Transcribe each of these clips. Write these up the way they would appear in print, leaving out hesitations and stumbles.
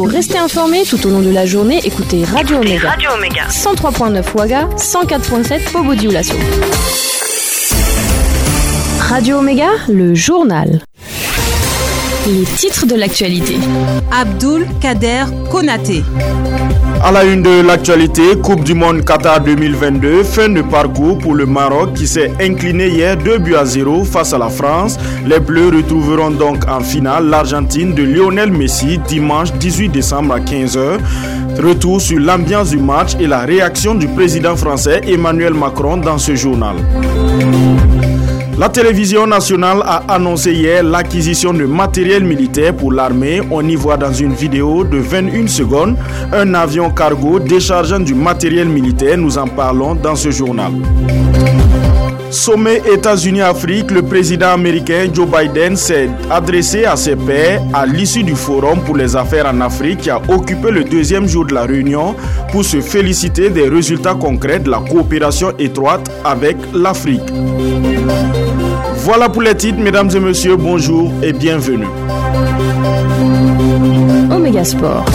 Pour rester informé tout au long de la journée, écoutez Radio Omega. 103.9 Ouaga, 104.7 Bobo Dioulasso. Radio Omega, le journal. Les titres de l'actualité. Abdoul Kader Konaté. À la une de l'actualité, Coupe du Monde Qatar 2022, fin de parcours pour le Maroc qui s'est incliné hier 2-0 face à la France. Les Bleus retrouveront donc en finale l'Argentine de Lionel Messi dimanche 18 décembre à 15h. Retour sur l'ambiance du match et la réaction du président français Emmanuel Macron dans ce journal. La télévision nationale a annoncé hier l'acquisition de matériel militaire pour l'armée. On y voit dans une vidéo de 21 secondes un avion cargo déchargeant du matériel militaire. Nous en parlons dans ce journal. Sommet États-Unis-Afrique, le président américain Joe Biden s'est adressé à ses pairs à l'issue du Forum pour les affaires en Afrique qui a occupé le deuxième jour de la réunion pour se féliciter des résultats concrets de la coopération étroite avec l'Afrique. Voilà pour les titres, mesdames et messieurs, bonjour et bienvenue. Omega Sport.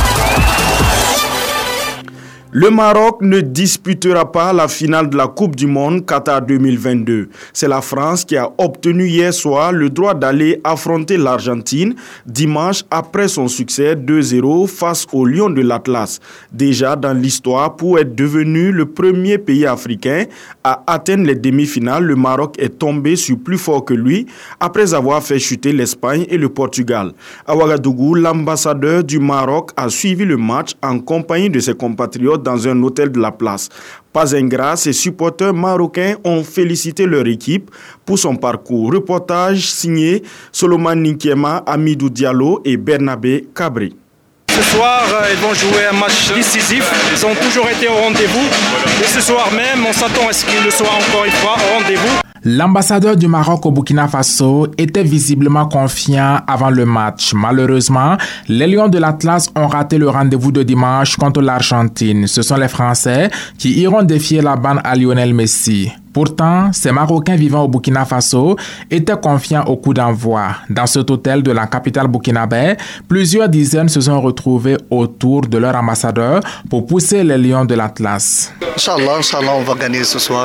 Le Maroc ne disputera pas la finale de la Coupe du Monde Qatar 2022. C'est la France qui a obtenu hier soir le droit d'aller affronter l'Argentine dimanche après son succès 2-0 face aux Lions de l'Atlas. Déjà dans l'histoire, pour être devenu le premier pays africain à atteindre les demi-finales, le Maroc est tombé sur plus fort que lui après avoir fait chuter l'Espagne et le Portugal. À Ouagadougou, l'ambassadeur du Maroc a suivi le match en compagnie de ses compatriotes dans un hôtel de la place. Pas ingrat, ses supporters marocains ont félicité leur équipe pour son parcours. Reportage signé Solomon Ninkiema, Amidou Diallo et Bernabé Cabri. Ce soir, ils vont jouer un match décisif. Ils ont toujours été au rendez-vous. Et ce soir même, on s'attend à ce qu'ils le soient encore une fois au rendez-vous. L'ambassadeur du Maroc au Burkina Faso était visiblement confiant avant le match. Malheureusement, les Lions de l'Atlas ont raté le rendez-vous de dimanche contre l'Argentine. Ce sont les Français qui iront défier la bande à Lionel Messi. Pourtant, ces Marocains vivant au Burkina Faso étaient confiants au coup d'envoi. Dans cet hôtel de la capitale burkinabé, plusieurs dizaines se sont retrouvés autour de leur ambassadeur pour pousser les Lions de l'Atlas. Inch'Allah, on va gagner ce soir.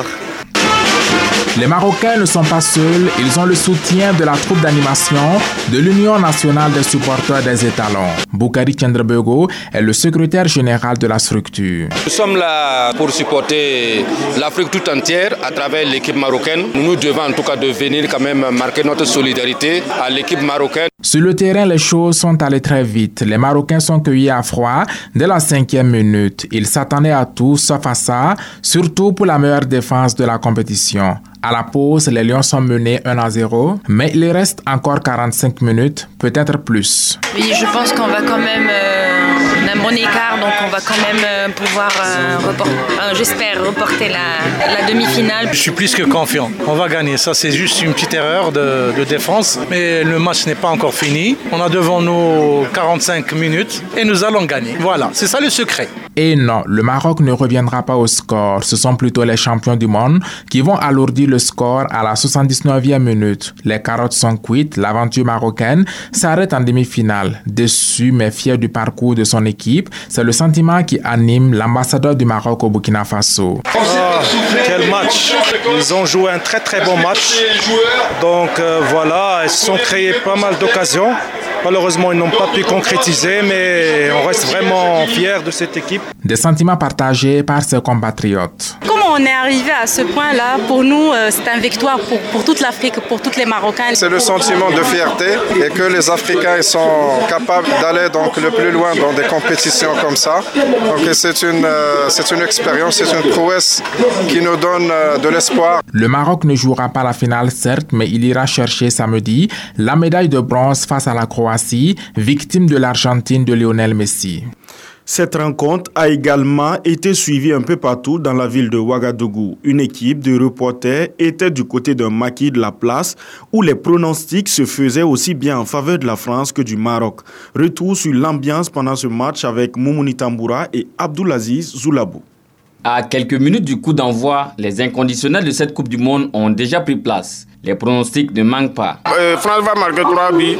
Les Marocains ne sont pas seuls, ils ont le soutien de la troupe d'animation de l'Union nationale des supporters des étalons. Boukari Tchendrebego est le secrétaire général de la structure. Nous sommes là pour supporter l'Afrique tout entière à travers l'équipe marocaine. Nous devons en tout cas de venir quand même marquer notre solidarité à l'équipe marocaine. Sur le terrain, les choses sont allées très vite. Les Marocains sont cueillis à froid dès la 5e minute. Ils s'attendaient à tout sauf à ça, surtout pour la meilleure défense de la compétition. À la pause, les Lions sont menés 1-0, mais il reste encore 45 minutes, peut-être plus. Oui, je pense qu'on va quand même un bon écart, donc on va quand même pouvoir j'espère reporter la demi-finale. Je suis plus que confiant. On va gagner. Ça, c'est juste une petite erreur de défense, mais le match n'est pas encore fini. On a devant nous 45 minutes et nous allons gagner. Voilà, c'est ça le secret. Et non, le Maroc ne reviendra pas au score. Ce sont plutôt les champions du monde qui vont alourdir le score à la 79e minute. Les carottes sont cuites, l'aventure marocaine s'arrête en demi-finale. Déçu mais fier du parcours de son équipe, c'est le sentiment qui anime l'ambassadeur du Maroc au Burkina Faso. Quel match! Ils ont joué un très très bon match. Donc voilà, ils se sont créés pas mal d'occasions. Malheureusement, ils n'ont pas pu concrétiser, mais on reste vraiment fiers de cette équipe. Des sentiments partagés par ses compatriotes. Comment on est arrivé à ce point-là? Pour nous, c'est une victoire pour toute l'Afrique, pour tous les Marocains. C'est le sentiment de fierté et que les Africains sont capables d'aller donc le plus loin dans des compétitions comme ça. Donc c'est une expérience, c'est une prouesse qui nous donne de l'espoir. Le Maroc ne jouera pas la finale, certes, mais il ira chercher samedi la médaille de bronze face à la Croatie, victime de l'Argentine de Lionel Messi. Cette rencontre a également été suivie un peu partout dans la ville de Ouagadougou. Une équipe de reporters était du côté d'un maquis de la place où les pronostics se faisaient aussi bien en faveur de la France que du Maroc. Retour sur l'ambiance pendant ce match avec Moumouni Tamboura et Abdoulaziz Zoulabou. À quelques minutes du coup d'envoi, les inconditionnels de cette Coupe du Monde ont déjà pris place. Les pronostics ne manquent pas. France va marquer 3 buts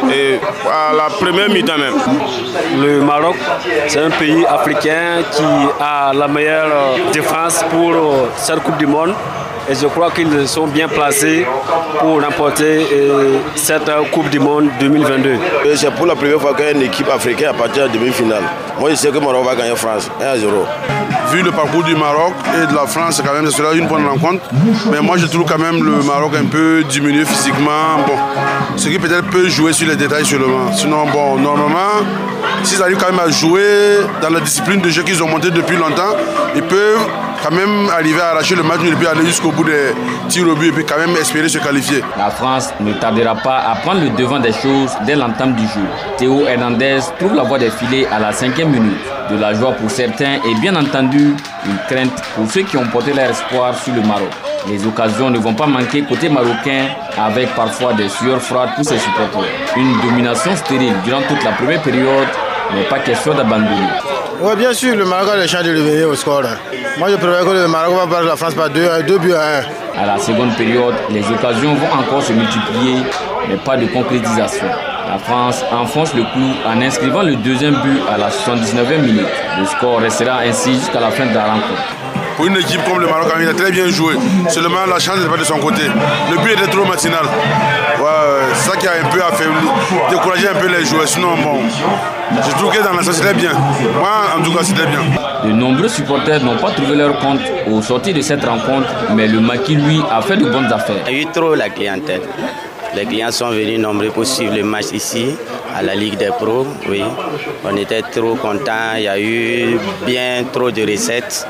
à la première mi-temps même. Le Maroc, c'est un pays africain qui a la meilleure défense pour cette Coupe du Monde. Et je crois qu'ils sont bien placés pour remporter cette Coupe du Monde 2022. C'est pour la première fois qu'une équipe africaine a parti en demi-finale. Moi, je sais que le Maroc va gagner France 1-0. Vu le parcours du Maroc et de la France, quand même, ce sera une bonne rencontre. Mais moi, je trouve quand même le Maroc un peu diminué physiquement. Bon, ce qui peut-être peut jouer sur les détails seulement. Sinon, bon, normalement, s'ils arrivent quand même à jouer dans la discipline de jeu qu'ils ont monté depuis longtemps, ils peuvent quand même arriver à arracher le match et puis aller jusqu'au bout des tirs au but et puis quand même espérer se qualifier. La France ne tardera pas à prendre le devant des choses dès l'entame du jeu. Théo Hernandez trouve la voie des filets à la 5e minute. De la joie pour certains et bien entendu une crainte pour ceux qui ont porté leur espoir sur le Maroc. Les occasions ne vont pas manquer côté marocain avec parfois des sueurs froides pour ses supporters. Une domination stérile durant toute la première période, mais pas question d'abandonner. Oui, bien sûr, le Maroc a le chance de revenir au score. Moi, je prévois que le Maroc va battre la France par 2 buts à 1. À la seconde période, les occasions vont encore se multiplier, mais pas de concrétisation. La France enfonce le clou en inscrivant le deuxième but à la 79e minute. Le score restera ainsi jusqu'à la fin de la rencontre. Pour une équipe comme le Maroc, il a très bien joué. Seulement la chance n'est pas de son côté. Le but était trop matinal. C'est ça qui a un peu affaibli, découragé un peu les joueurs. Sinon, bon, je trouve que dans la c'était bien. Moi, en tout cas, c'était bien. De nombreux supporters n'ont pas trouvé leur compte au sortir de cette rencontre, mais le maquis, lui, a fait de bonnes affaires. Il y a eu trop la clientèle. Les clients sont venus nombreux pour suivre le match ici, à la Ligue des Pros. Oui, on était trop contents. Il y a eu bien trop de recettes.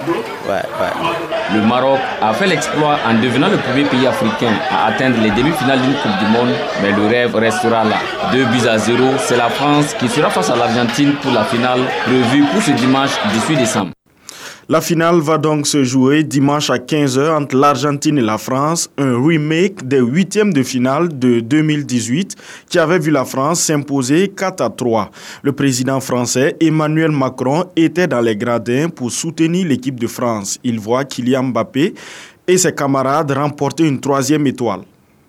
Le Maroc a fait l'exploit en devenant le premier pays africain à atteindre les demi-finales d'une Coupe du Monde, mais le rêve restera là. 2-0, c'est la France qui sera face à l'Argentine pour la finale prévue pour ce dimanche 18 décembre. La finale va donc se jouer dimanche à 15h entre l'Argentine et la France, un remake des 8e de finale de 2018 qui avait vu la France s'imposer 4-3. Le président français Emmanuel Macron était dans les gradins pour soutenir l'équipe de France. Il voit Kylian Mbappé et ses camarades remporter une 3e étoile.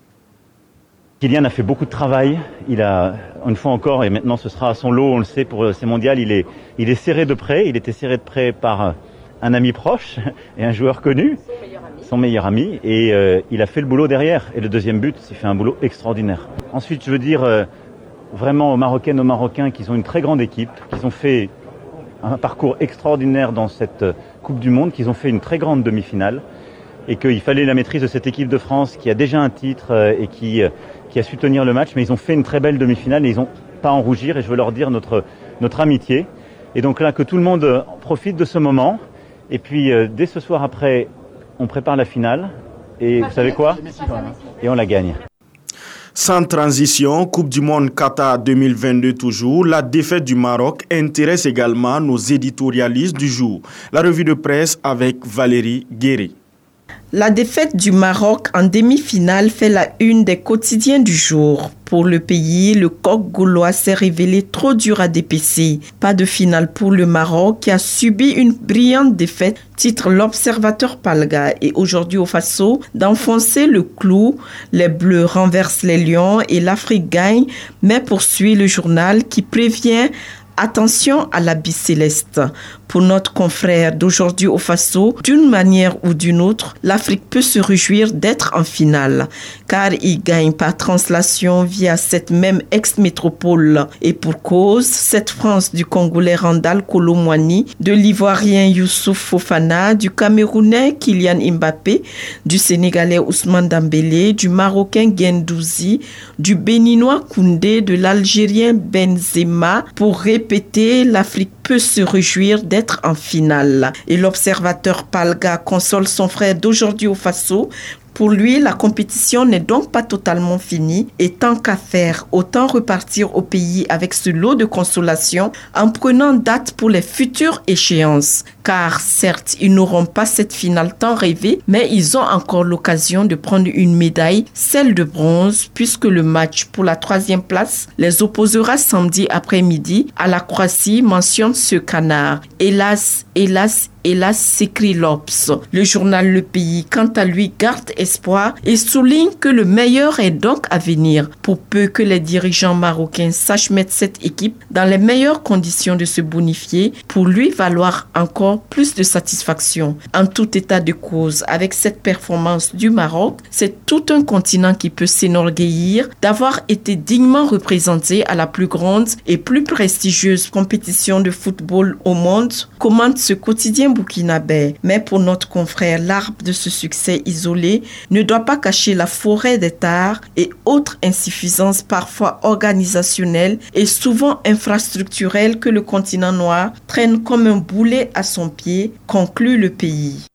Kylian a fait beaucoup de travail, il a une fois encore, et maintenant ce sera à son lot, on le sait, pour ces mondiales, il est serré de près, il était serré de près par un ami proche et un joueur connu, son meilleur ami, et il a fait le boulot derrière. Et le deuxième but, il fait un boulot extraordinaire. Ensuite, je veux dire vraiment aux Marocaines, aux Marocains qu'ils ont une très grande équipe, qu'ils ont fait un parcours extraordinaire dans cette Coupe du Monde, qu'ils ont fait une très grande demi-finale, et qu'il fallait la maîtrise de cette équipe de France qui a déjà un titre et qui a su tenir le match, mais ils ont fait une très belle demi-finale et ils n'ont pas à en rougir, et je veux leur dire notre amitié. Et donc là, que tout le monde profite de ce moment. Et puis, dès ce soir après, on prépare la finale. Et vous savez quoi ? Et on la gagne. Sans transition, Coupe du Monde Qatar 2022 toujours, la défaite du Maroc intéresse également nos éditorialistes du jour. La revue de presse avec Valérie Guéry. La défaite du Maroc en demi-finale fait la une des quotidiens du jour. Pour le pays, le coq gaulois s'est révélé trop dur à dépecer. Pas de finale pour le Maroc qui a subi une brillante défaite, titre l'Observateur Palga. Et aujourd'hui au Faso, d'enfoncer le clou, les Bleus renversent les Lions et l'Afrique gagne, mais poursuit le journal qui prévient attention à la bicéleste. Pour notre confrère d'aujourd'hui au Faso, d'une manière ou d'une autre, l'Afrique peut se réjouir d'être en finale, car il gagne par translation via cette même ex-métropole. Et pour cause, cette France du Congolais Randal Kolo Muani, de l'Ivoirien Youssouf Fofana, du Camerounais Kylian Mbappé, du Sénégalais Ousmane Dembélé, du Marocain Guendouzi, du Béninois Koundé, de l'Algérien Benzema. Pour répéter, l'Afrique peut se réjouir d'être en finale. Et l'Observateur Palga console son frère d'aujourd'hui au Faso. Pour lui, la compétition n'est donc pas totalement finie et tant qu'à faire, autant repartir au pays avec ce lot de consolation en prenant date pour les futures échéances. car certes, ils n'auront pas cette finale tant rêvée, mais ils ont encore l'occasion de prendre une médaille, celle de bronze, puisque le match pour la 3e place les opposera samedi après-midi à la Croatie, mentionne ce canard. Hélas, s'écrit l'Obs. Le journal Le Pays, quant à lui, garde espoir et souligne que le meilleur est donc à venir, pour peu que les dirigeants marocains sachent mettre cette équipe dans les meilleures conditions de se bonifier pour lui valoir encore plus de satisfaction. En tout état de cause, avec cette performance du Maroc, c'est tout un continent qui peut s'enorgueillir d'avoir été dignement représenté à la plus grande et plus prestigieuse compétition de football au monde, commente ce quotidien burkinabé. Mais pour notre confrère, l'arbre de ce succès isolé ne doit pas cacher la forêt des tares et autres insuffisances parfois organisationnelles et souvent infrastructurelles que le continent noir traîne comme un boulet à son pied, conclut Le Pays.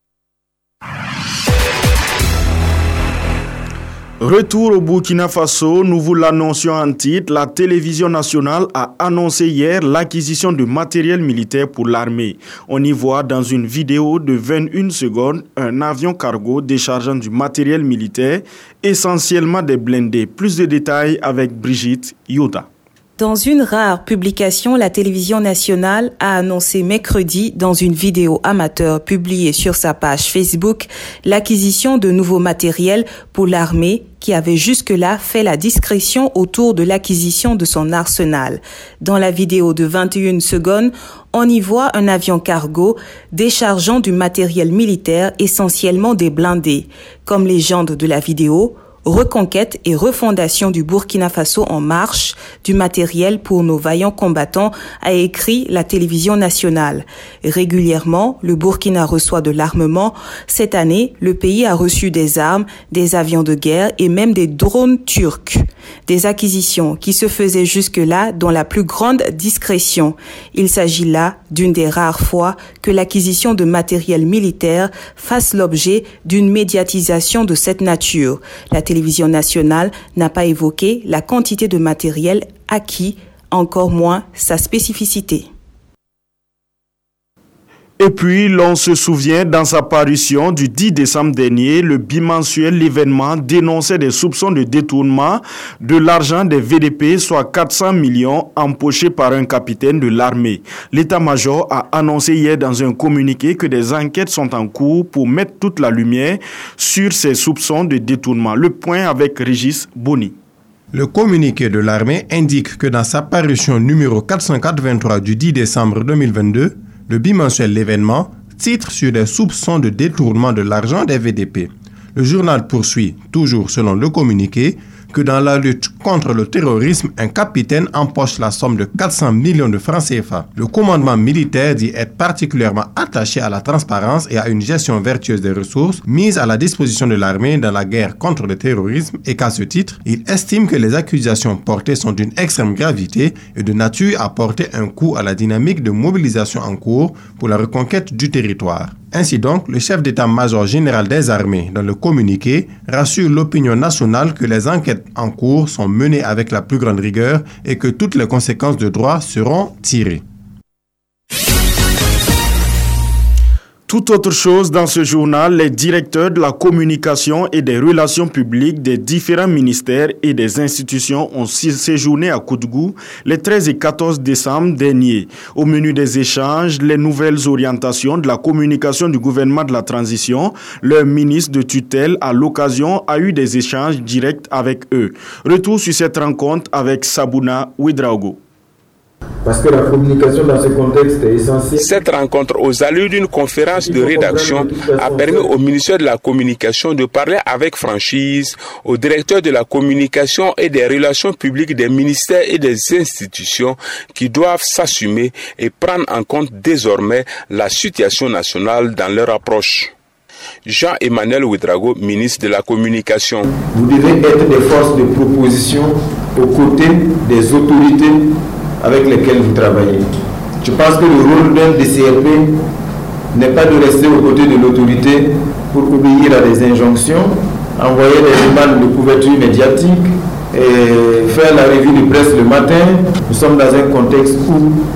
Retour au Burkina Faso, nous vous l'annoncions en titre, la télévision nationale a annoncé hier l'acquisition de matériel militaire pour l'armée. On y voit dans une vidéo de 21 secondes un avion cargo déchargeant du matériel militaire, essentiellement des blindés. Plus de détails avec Brigitte Yoda. Dans une rare publication, la télévision nationale a annoncé mercredi, dans une vidéo amateur publiée sur sa page Facebook, l'acquisition de nouveaux matériels pour l'armée qui avait jusque-là fait la discrétion autour de l'acquisition de son arsenal. Dans la vidéo de 21 secondes, on y voit un avion cargo déchargeant du matériel militaire, essentiellement des blindés. Comme légende de la vidéo, reconquête et refondation du Burkina Faso en marche, du matériel pour nos vaillants combattants, a écrit la télévision nationale. Régulièrement, le Burkina reçoit de l'armement. Cette année, le pays a reçu des armes, des avions de guerre et même des drones turcs. Des acquisitions qui se faisaient jusque-là dans la plus grande discrétion. Il s'agit là d'une des rares fois que l'acquisition de matériel militaire fasse l'objet d'une médiatisation de cette nature. La télévision nationale n'a pas évoqué la quantité de matériel acquis, encore moins sa spécificité. Et puis, l'on se souvient, dans sa parution du 10 décembre dernier, le bimensuel L'événement dénonçait des soupçons de détournement de l'argent des VDP, soit 400 millions empochés par un capitaine de l'armée. L'état-major a annoncé hier dans un communiqué que des enquêtes sont en cours pour mettre toute la lumière sur ces soupçons de détournement. Le point avec Régis Boni. Le communiqué de l'armée indique que dans sa parution numéro 483 du 10 décembre 2022, le bimensuel L'événement titre sur des soupçons de détournement de l'argent des VDP. Le journal poursuit, toujours selon le communiqué, que dans la lutte contre le terrorisme, un capitaine empoche la somme de 400 millions de francs CFA. Le commandement militaire dit être particulièrement attaché à la transparence et à une gestion vertueuse des ressources mises à la disposition de l'armée dans la guerre contre le terrorisme et qu'à ce titre, il estime que les accusations portées sont d'une extrême gravité et de nature à porter un coup à la dynamique de mobilisation en cours pour la reconquête du territoire. Ainsi donc, le chef d'état-major général des armées, dans le communiqué, rassure l'opinion nationale que les enquêtes en cours sont menées avec la plus grande rigueur et que toutes les conséquences de droit seront tirées. Tout autre chose dans ce journal, les directeurs de la communication et des relations publiques des différents ministères et des institutions ont séjourné à Koudougou les 13 et 14 décembre dernier. Au menu des échanges, les nouvelles orientations de la communication du gouvernement de la transition, leur ministre de tutelle à l'occasion a eu des échanges directs avec eux. Retour sur cette rencontre avec Sabouna Ouedraogo. Parce que la communication dans ce contexte est essentielle. Cette rencontre aux allures d'une conférence de rédaction a permis au ministère de la Communication de parler avec franchise au directeur de la communication et des relations publiques des ministères et des institutions qui doivent s'assumer et prendre en compte désormais la situation nationale dans leur approche. Jean-Emmanuel Ouedraogo, ministre de la Communication. Vous devez être des forces de proposition aux côtés des autorités avec lesquels vous travaillez. Je pense que le rôle d'un DCRP n'est pas de rester aux côtés de l'autorité pour obéir à des injonctions, envoyer des demandes de couverture médiatique et faire la revue de presse le matin. Nous sommes dans un contexte où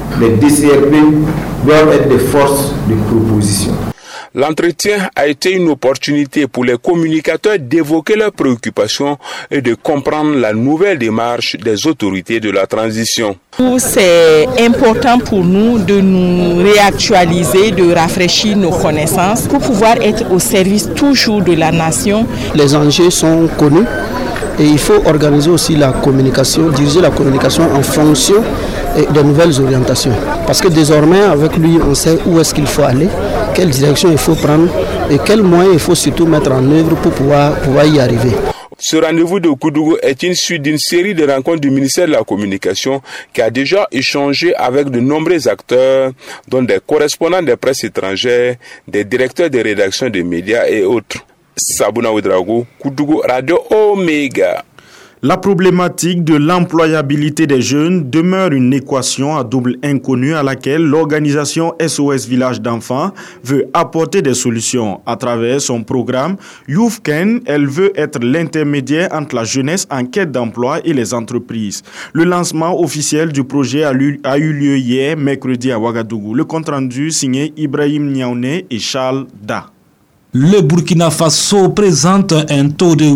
les DCRP doivent être des forces de proposition. L'entretien a été une opportunité pour les communicateurs d'évoquer leurs préoccupations et de comprendre la nouvelle démarche des autorités de la transition. C'est important pour nous de nous réactualiser, de rafraîchir nos connaissances pour pouvoir être au service toujours de la nation. Les enjeux sont connus et il faut organiser aussi la communication, diriger la communication en fonction de nouvelles orientations. Parce que désormais, avec lui, on sait où est-ce qu'il faut aller, quelle direction il faut prendre et quels moyens il faut surtout mettre en œuvre pour pouvoir y arriver. Ce rendez-vous de Koudougou est une suite d'une série de rencontres du ministère de la Communication qui a déjà échangé avec de nombreux acteurs, dont des correspondants des presses étrangères, des directeurs de rédaction des médias et autres. Sabouna Ouedraogo, Koudougou, Radio Omega. La problématique de l'employabilité des jeunes demeure une équation à double inconnue à laquelle l'organisation SOS Village d'enfants veut apporter des solutions. À travers son programme Youth Ken, elle veut être l'intermédiaire entre la jeunesse en quête d'emploi et les entreprises. Le lancement officiel du projet a eu lieu hier, mercredi à Ouagadougou. Le compte-rendu signé Ibrahim Niaoune et Charles Da. Le Burkina Faso présente un taux de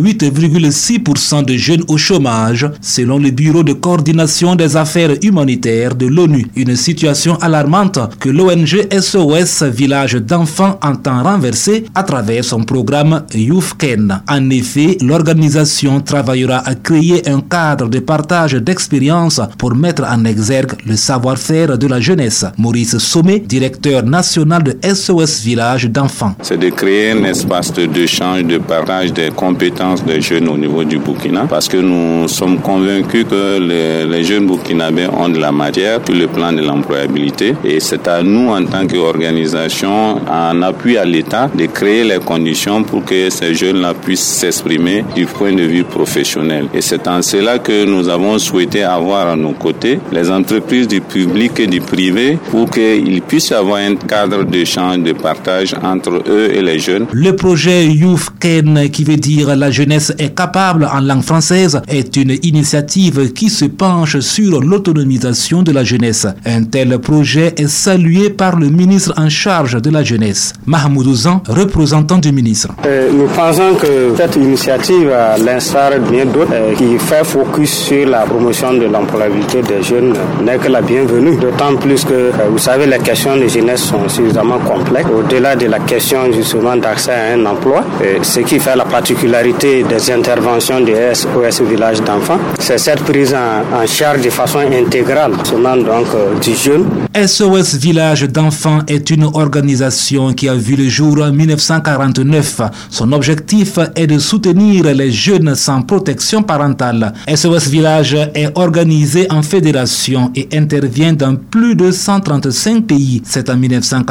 8,6% de jeunes au chômage, selon le Bureau de coordination des affaires humanitaires de l'ONU. Une situation alarmante que l'ONG SOS Village d'enfants entend renverser à travers son programme Youth Ken. En effet, l'organisation travaillera à créer un cadre de partage d'expériences pour mettre en exergue le savoir-faire de la jeunesse. Maurice Sommet, directeur national de SOS Village d'enfants. C'est de créer un espace d'échange, de partage des compétences des jeunes au niveau du Burkina, parce que nous sommes convaincus que les jeunes burkinabés ont de la matière sur le plan de l'employabilité, et c'est à nous en tant qu'organisation, en appui à l'État, de créer les conditions pour que ces jeunes-là puissent s'exprimer du point de vue professionnel. Et c'est en cela que nous avons souhaité avoir à nos côtés les entreprises du public et du privé pour qu'ils puissent avoir un cadre d'échange, de partage entre eux et les jeunes. Le projet Youth Ken, qui veut dire la jeunesse est capable en langue française, est une initiative qui se penche sur l'autonomisation de la jeunesse. Un tel projet est salué par le ministre en charge de la jeunesse, Mahmoud Ouzan, représentant du ministre. Nous pensons que cette initiative, à l'instar de bien d'autres, qui fait focus sur la promotion de l'employabilité des jeunes, n'est que la bienvenue. D'autant plus que, vous savez, les questions de jeunesse sont suffisamment complexes. Au-delà de la question justement d'accès à un emploi, ce qui fait la particularité des interventions de SOS Village d'enfants, c'est cette prise en charge de façon intégrale, seulement donc du jeune. SOS Village d'enfants est une organisation qui a vu le jour en 1949. Son objectif est de soutenir les jeunes sans protection parentale. SOS Village est organisé en fédération et intervient dans plus de 135 pays. C'est en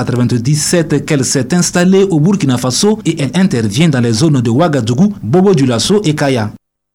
1997 qu'elle s'est installée au Burkina Faso et elle intervient dans les zones de Ouagadougou, Bobo-Dioulasso et Kaya.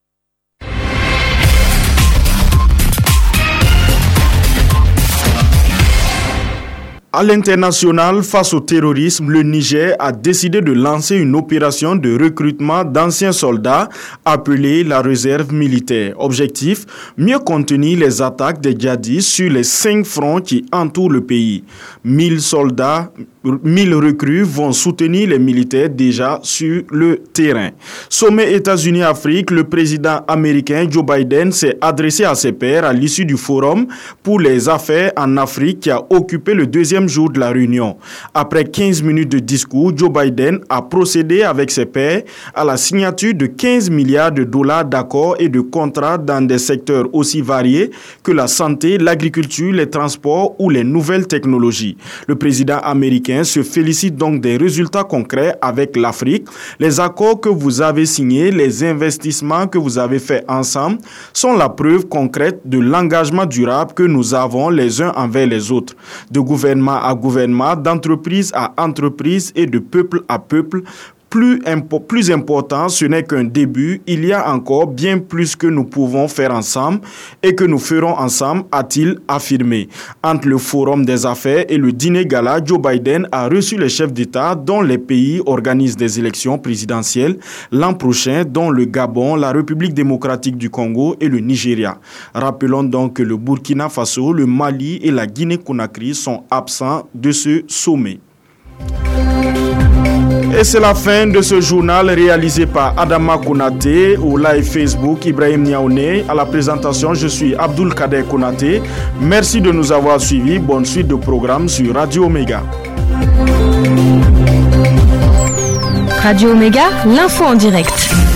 À l'international, face au terrorisme, le Niger a décidé de lancer une opération de recrutement d'anciens soldats appelée la réserve militaire. Objectif, mieux contenir les attaques des djihadistes sur les 5 fronts qui entourent le pays. 1000 recrues vont soutenir les militaires déjà sur le terrain. Sommet États-Unis-Afrique, le président américain Joe Biden s'est adressé à ses pairs à l'issue du forum pour les affaires en Afrique qui a occupé le deuxième jour de la réunion. Après 15 minutes de discours, Joe Biden a procédé avec ses pairs à la signature de 15 milliards de dollars d'accords et de contrats dans des secteurs aussi variés que la santé, l'agriculture, les transports ou les nouvelles technologies. Le président américain se félicite donc des résultats concrets avec l'Afrique. Les accords que vous avez signés, les investissements que vous avez faits ensemble sont la preuve concrète de l'engagement durable que nous avons les uns envers les autres. De gouvernement à gouvernement, d'entreprise à entreprise et de peuple à peuple, Plus important, ce n'est qu'un début. Il y a encore bien plus que nous pouvons faire ensemble et que nous ferons ensemble, a-t-il affirmé. Entre le Forum des affaires et le dîner gala, Joe Biden a reçu les chefs d'État dont les pays organisent des élections présidentielles l'an prochain, dont le Gabon, la République démocratique du Congo et le Nigeria. Rappelons donc que le Burkina Faso, le Mali et la Guinée-Conakry sont absents de ce sommet. Et c'est la fin de ce journal réalisé par Adama Konaté, au live Facebook Ibrahim Niaoune. À la présentation, je suis Abdul Kader Konaté. Merci de nous avoir suivis. Bonne suite de programme sur Radio Omega. Radio Omega, l'info en direct.